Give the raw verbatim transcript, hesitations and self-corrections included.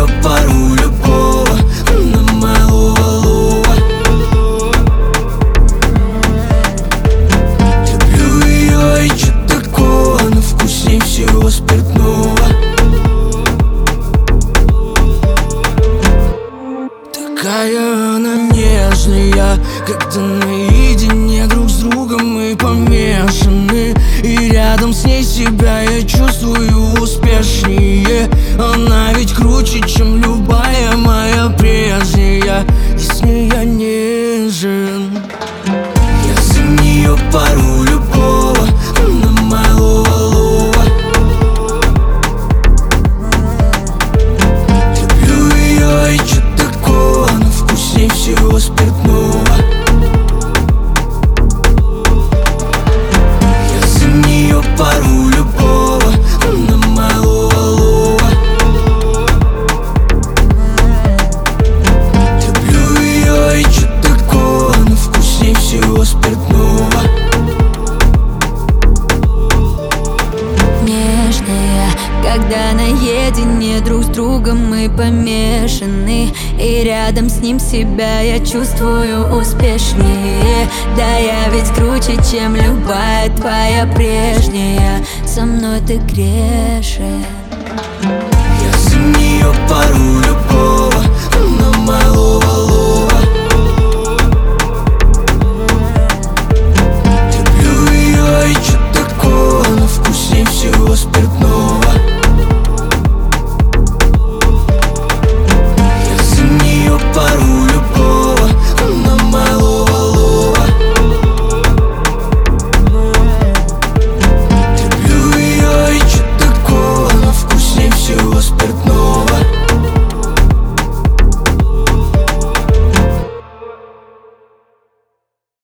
пару любого, она малого лова. Люблю ее и чё такого, она вкусней всего спиртного. Такая она нежная, когда наедине друг с другом мы помешаны. И рядом с ней себя я чувствую успешнее. Она ведь круче, чем любая моя прежняя, и с ней я нежен. Я за нее пару любого, она малого лова. Люблю ее и чё такого, она вкусней всего спиртного. Я за нее пару любого, она малого лова. Люблю ее и чё такого, она вкусней всего спиртного. Нежная, когда наедине друг с другом мы помешаны. И рядом с ним себя я чувствую успешнее. Да я ведь круче, чем любая твоя прежняя. Со мной ты грешен. Я за нее пару любого, она малого